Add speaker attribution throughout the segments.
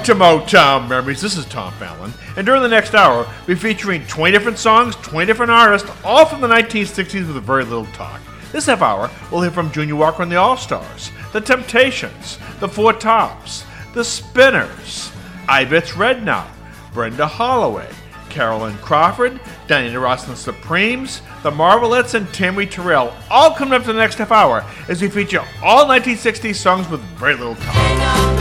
Speaker 1: Welcome to Motown Memories. This is Tom Fallon, and during the next hour, we'll be featuring 20 different songs, 20 different artists, all from the 1960s with very little talk. This half hour, we'll hear from Junior Walker and the All-Stars, The Temptations, The Four Tops, The Spinners, Ivetz Red Now, Brenda Holloway, Carolyn Crawford, Diana Ross and the Supremes, The Marvelettes, and Tammy Terrell, all coming up to the next half hour as we feature all 1960s songs with very little talk.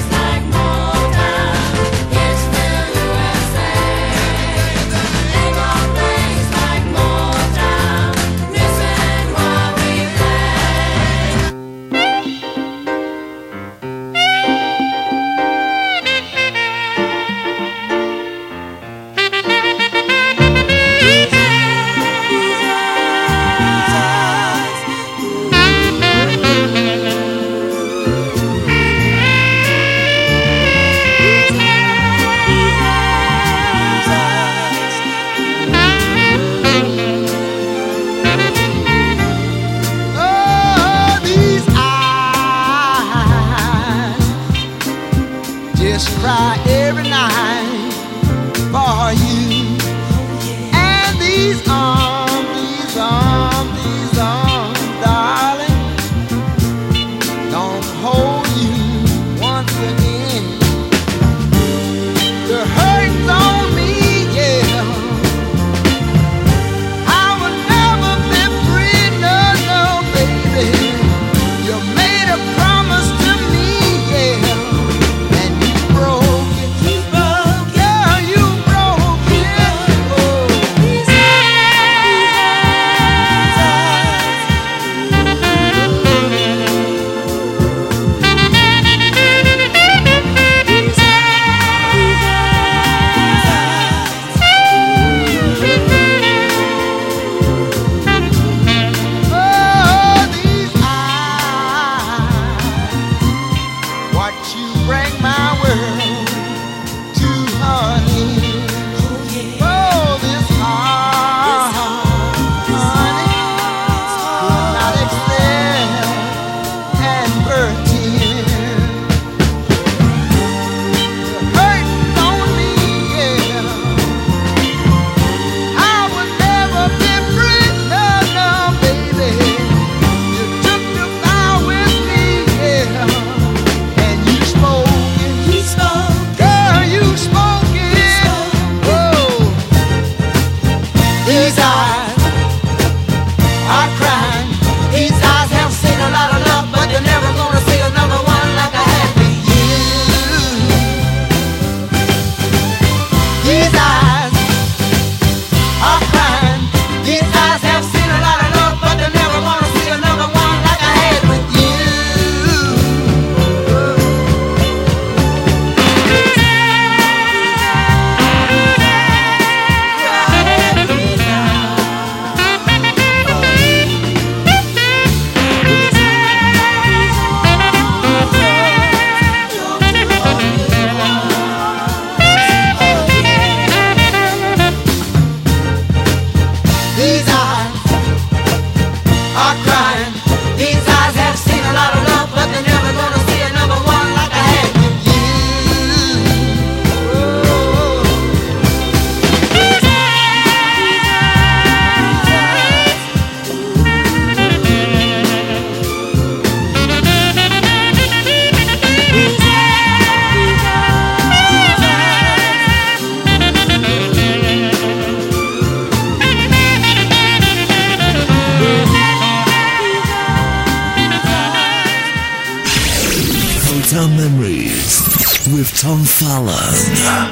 Speaker 2: Tom Fallon.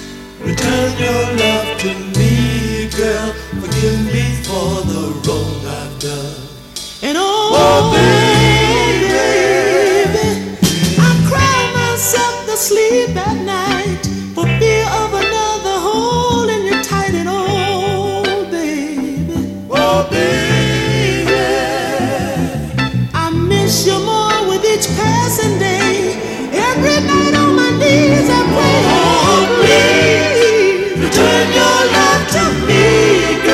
Speaker 3: Return your love to me, girl. Forgive me for the wrong I've done.
Speaker 4: And oh, baby, I cry myself to sleep at night for fear of another hole in your tight and old, baby.
Speaker 3: Oh, baby,
Speaker 4: I miss you more with each passing day. Every night on my knees I pray,
Speaker 3: oh, please, return your love to me, girl.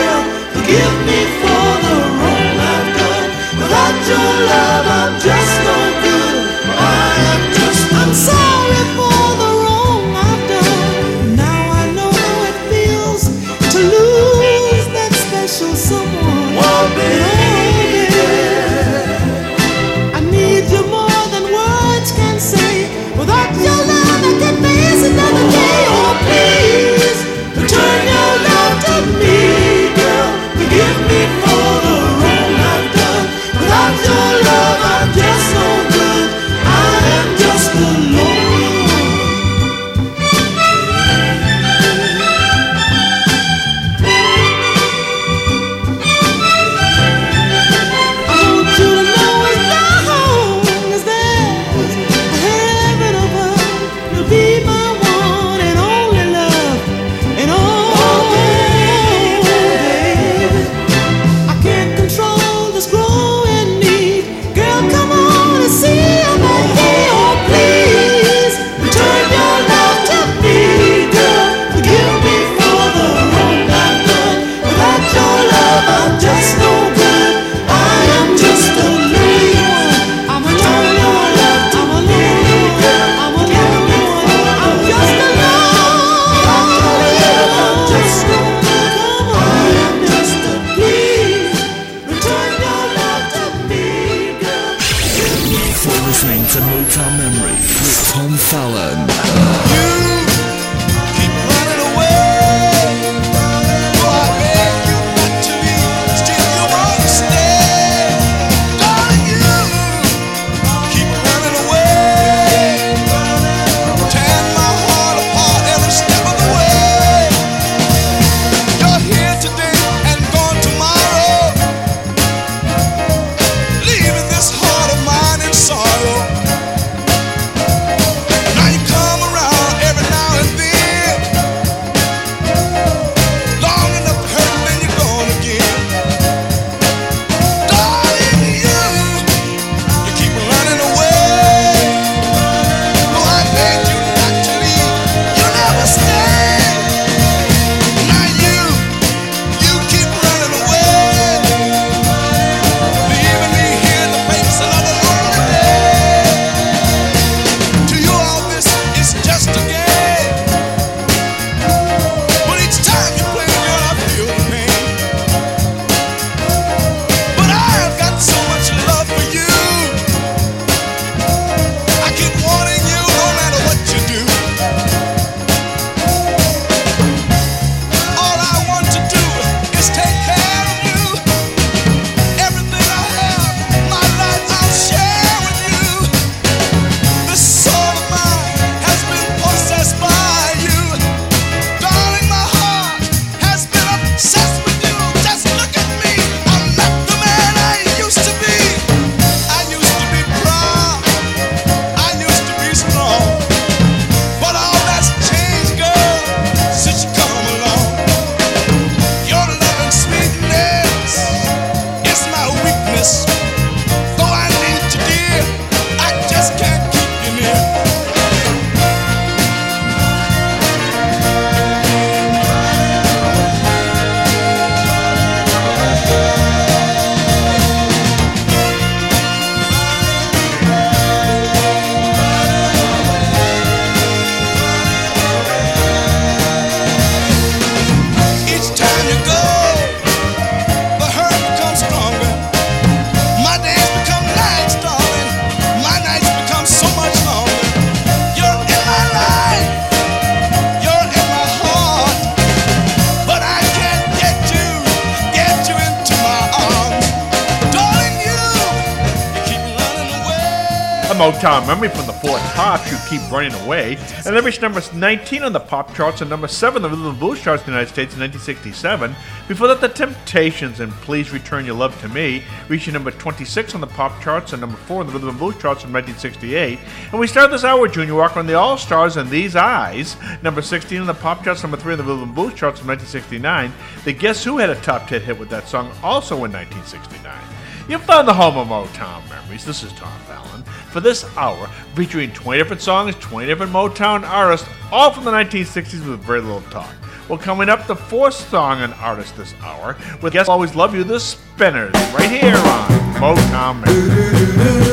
Speaker 1: Motown memory from the Four Tops, You Keep Running Away, and they reached number 19 on the pop charts and number 7 on the rhythm and blues charts in the United States in 1967. Before that, The Temptations and Please Return Your Love to Me, reaching number 26 on the pop charts and number 4 on the rhythm and blues charts in 1968. And we started this hour with Junior Walker and the All-Stars and These Eyes, number 16 on the pop charts, number 3 on the rhythm and blues charts in 1969. The Guess Who had a top 10 hit with that song also in 1969. You found the home of Motown memories. This is Tom Fallon. For this hour, featuring 20 different songs, 20 different Motown artists, all from the 1960s with very little talk. Well, coming up, the fourth song and artist this hour, with Guess Always Love You, the Spinners, right here on Motown Memories.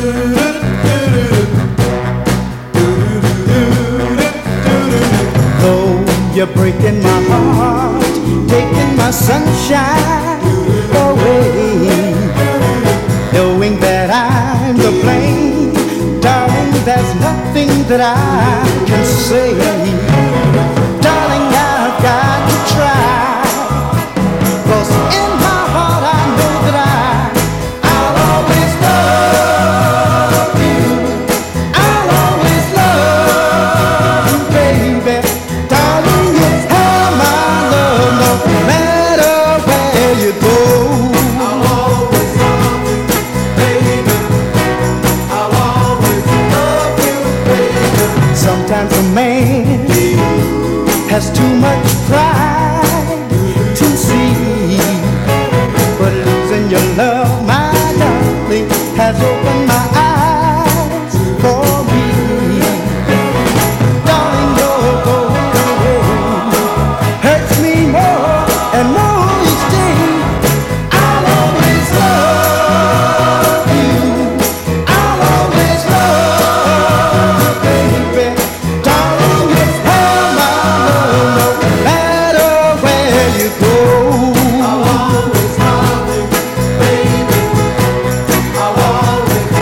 Speaker 4: Though you're breaking my heart, taking my sunshine away, knowing that I'm to blame, darling, there's nothing that I can say. Darling, I've got to try, 'cause in my heart I know that I'll always love you. I'll always love you, baby. Darling, you have my love no matter where you go. Sometimes a man has too much pride to see, but losing your love, my darling, has opened my eyes for me. Darling, your going away hurts me more and more each day. I'll always love you. I'll always love you, baby. Darling, you have my love no matter where you go. I'll always love you, baby. I'll always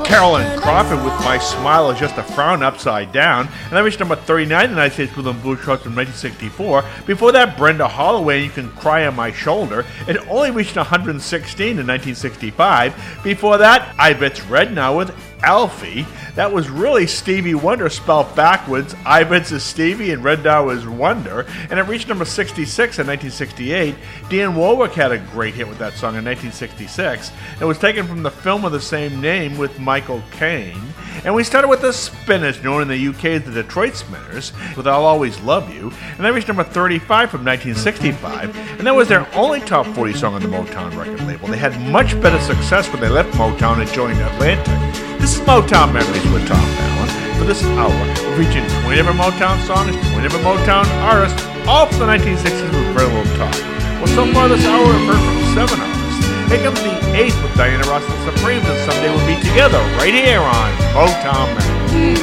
Speaker 1: Carolyn Crawford with My Smile Is Just a Frown Upside Down, and that reached number 39 in the United States Rhythm and Blues charts from 1964. Before that, Brenda Holloway, You Can Cry on My Shoulder. It only reached 116 in 1965. Before that, Ivet's Red Now with Alfie. That was really Stevie Wonder spelled backwards. Ivet's is Stevie and Red Now is Wonder. And it reached number 66 in 1968. Dionne Warwick had a great hit with that song in 1966. It was taken from the film of the same name with Michael Caine. And we started with the Spinners, known in the UK as the Detroit Spinners, with I'll Always Love You. And that reached number 35 from 1965. And that was their only top 40 song on the Motown record label. They had much better success when they left Motown and joined Atlantic. This is Motown Memories with Tom Fallon. For this hour, we're featuring 20 different Motown songs, 20 different Motown artists, all from the 1960s with very little talk. Well, so far this hour, we've heard from 7 artists. Here comes the 8th with Diana Ross and the Supremes, and Someday We'll Be Together right here on Motown Memories.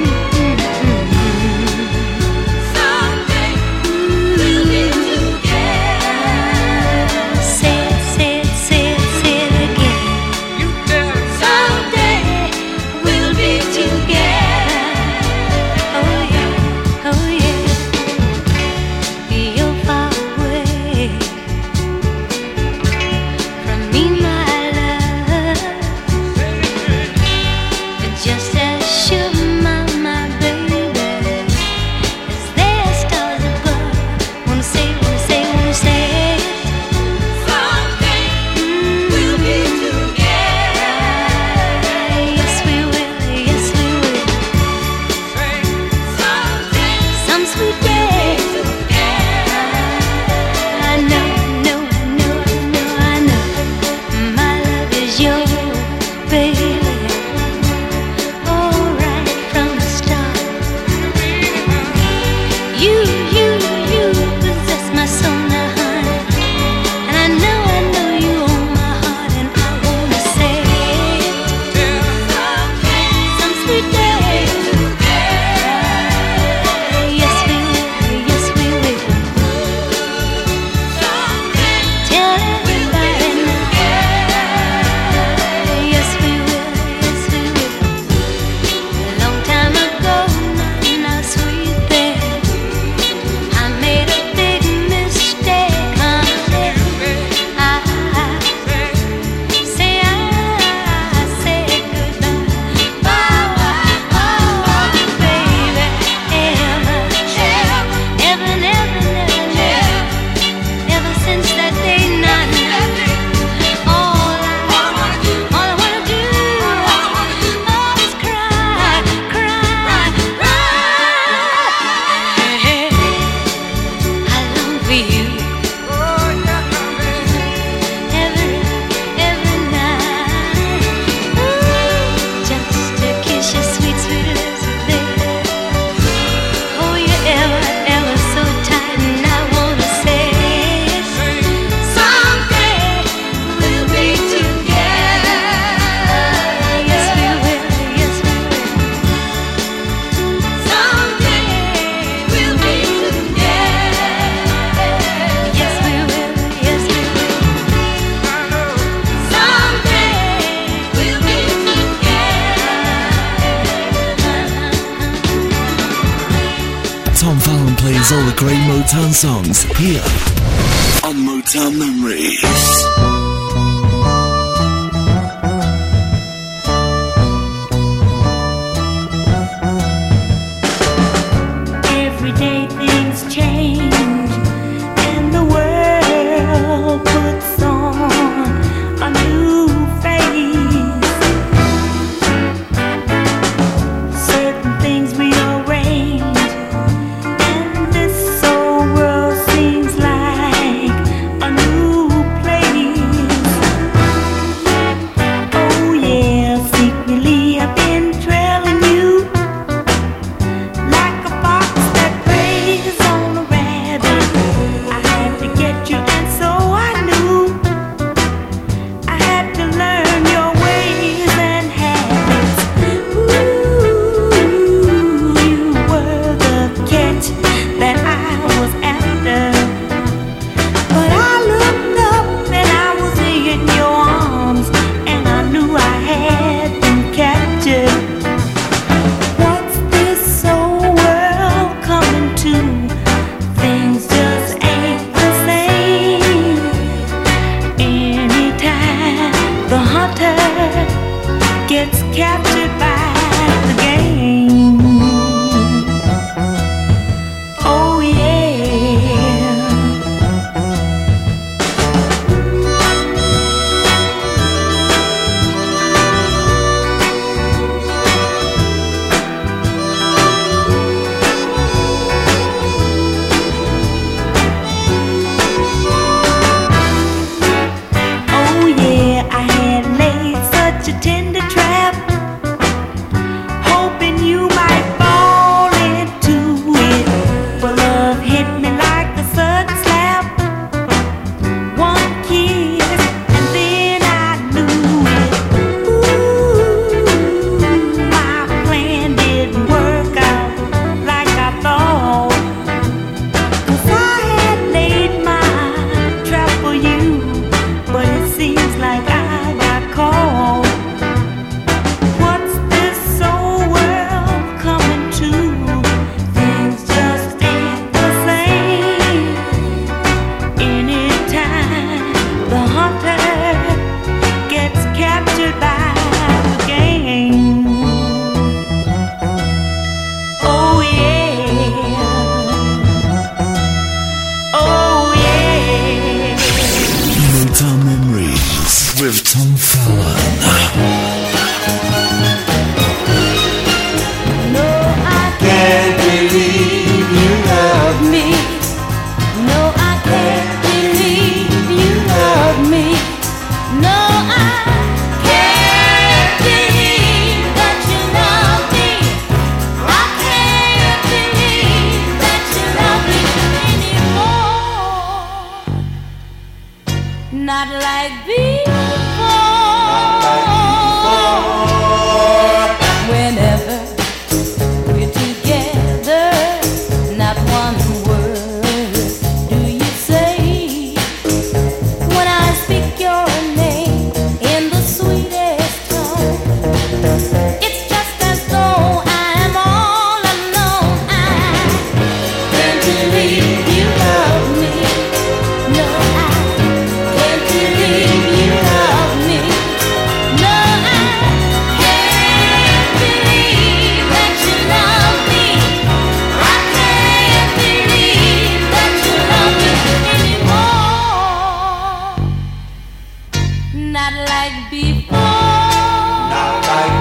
Speaker 5: Just as sure
Speaker 2: Tom Fallon plays all the great Motown songs here on Motown Memories.
Speaker 5: Place captured by the game. Oh yeah. Oh yeah, I had laid such a tender trap, hoping you might fall into it. But love hit me like a sudden slap. One kiss and then I knew it. Ooh, my plan didn't work out like I thought. 'Cause I had laid my trap for you, but it seems like I got caught. What's this old world coming to? Things just ain't the same. Anytime the hunter gets captured by the game. Oh yeah. Oh yeah.
Speaker 2: Motown Memories with Tom Fallon.
Speaker 5: No, I can't believe you love me. No, I can't believe you love me. No, I can't believe that you love me. I can't believe that you love me anymore. Not like before. Whenever we're together, not one word do you say. When I speak your name in the sweetest tone, it's just as though I am all alone. I can't believe you love me. No, I can't believe you love me. No, I can't believe that you love me. I can't believe that you love me anymore. Not like before. Not like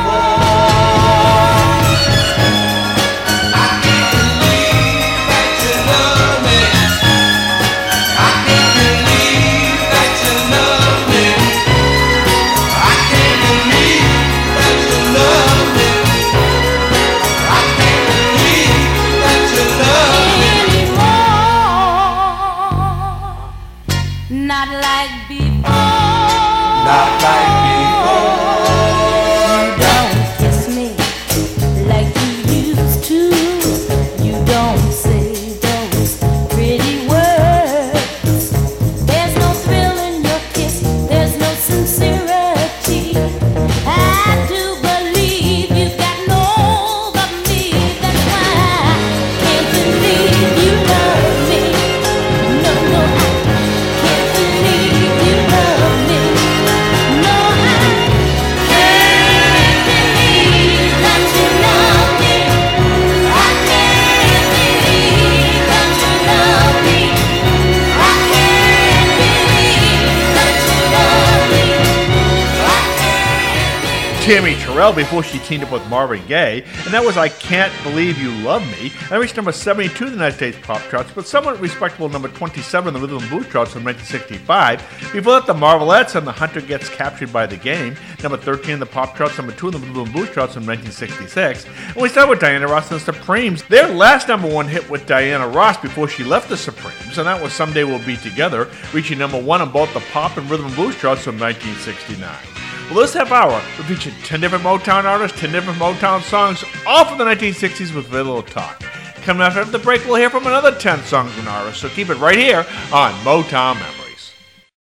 Speaker 5: not like before. Not like before. You don't kiss me like you used to. You don't say those pretty words. There's no thrill in your kiss. There's no sincerity. I do believe you've got no hold of me. That's why I can't believe you love me. No, no, I can't believe you love me. No, I can't believe that you love me. I can't believe that you love me. I can't believe that you love me. I can't.
Speaker 1: Tammy Terrell before she teamed up with Marvin Gaye, and that was I Can't Believe You Love Me. That reached number 72 in the United States pop charts, but somewhat respectable number 27 in the rhythm and blues charts in 1965. Before that, the Marvelettes and The Hunter Gets Captured by the Game, number 13 in the pop charts, number 2 in the rhythm and blues charts in 1966. And we start with Diana Ross and the Supremes. Their last number one hit with Diana Ross before she left the Supremes, and that was Someday We'll Be Together, reaching number one on both the pop and rhythm and blues charts in 1969. Well, this half hour, we featured 10 different Motown artists, 10 different Motown songs, all from the 1960s with very little talk. Coming up after the break, we'll hear from another 10 songs and artists, so keep it right here on Motown Memories.